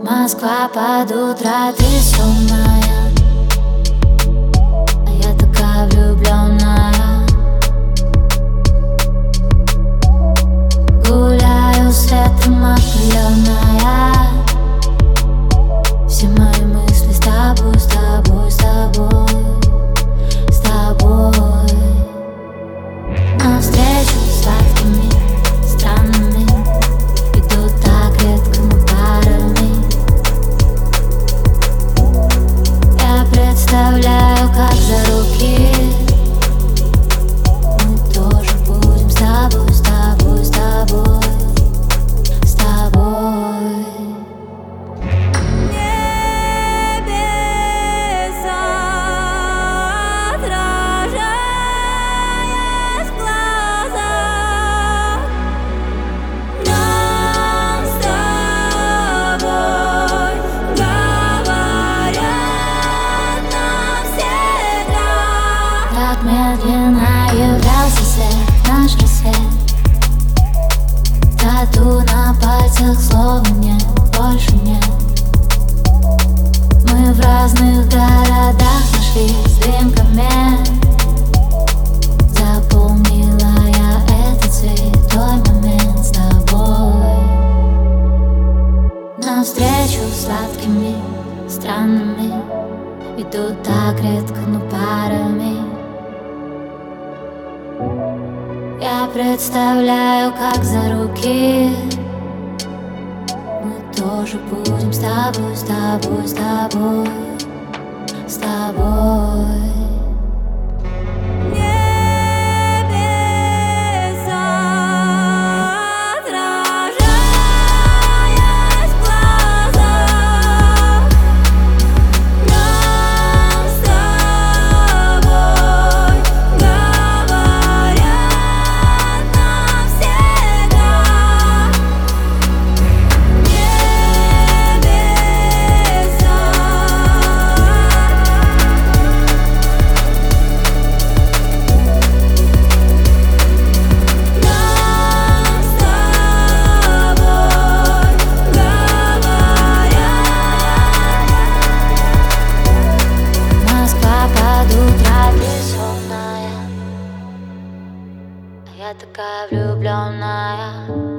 Москва под утро, ты сонная, а я такая влюбленная. Гуляю с ветром опаленная. Все мои мысли с тобой, с тобой, с тобой, с тобой. Навстречу сладкими странами идут так редко, мы парами. Я представляю, как за руки мы тоже будем с тобой, с тобой, с тобой, с тобой. Так медленно являлся свет, наш рассвет. Тату на пальцах, слова нет, больше нет. Мы в разных городах нашлись дымками. Запомнила я этот святой момент с тобой. Навстречу сладкими странами идут так редко, но парами. Я представляю, как за руки мы тоже будем с тобой, с тобой, с тобой, с тобой. Я такая влюбленная.